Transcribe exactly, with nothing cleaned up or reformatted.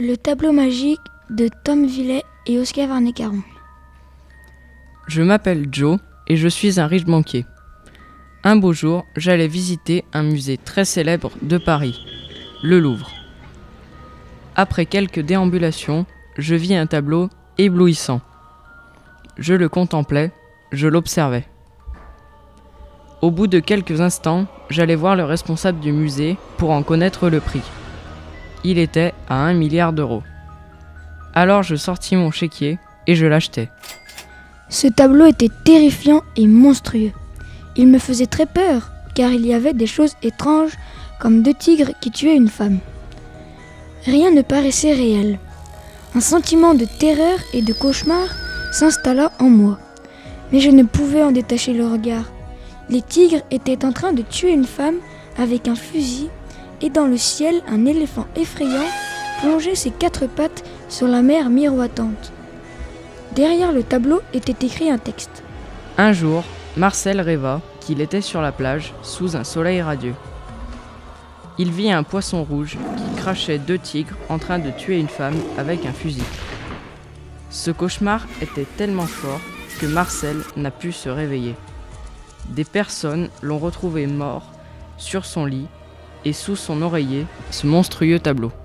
Le tableau magique de Tom Villet et Oscar Varnet-Caron. Je m'appelle Joe et je suis un riche banquier. Un beau jour, j'allais visiter un musée très célèbre de Paris, le Louvre. Après quelques déambulations, je vis un tableau éblouissant. Je le contemplais, je l'observais. Au bout de quelques instants, j'allais voir le responsable du musée pour en connaître le prix. Il était à un milliard d'euros. Alors je sortis mon chéquier et je l'achetai. Ce tableau était terrifiant et monstrueux. Il me faisait très peur, car il y avait des choses étranges, comme deux tigres qui tuaient une femme. Rien ne paraissait réel. Un sentiment de terreur et de cauchemar s'installa en moi, mais je ne pouvais en détacher le regard. Les tigres étaient en train de tuer une femme avec un fusil, et dans le ciel, un éléphant effrayant plongeait ses quatre pattes sur la mer miroitante. Derrière le tableau était écrit un texte. Un jour, Marcel rêva qu'il était sur la plage sous un soleil radieux. Il vit un poisson rouge qui crachait deux tigres en train de tuer une femme avec un fusil. Ce cauchemar était tellement fort que Marcel n'a pu se réveiller. Des personnes l'ont retrouvé mort sur son lit et sous son oreiller ce monstrueux tableau.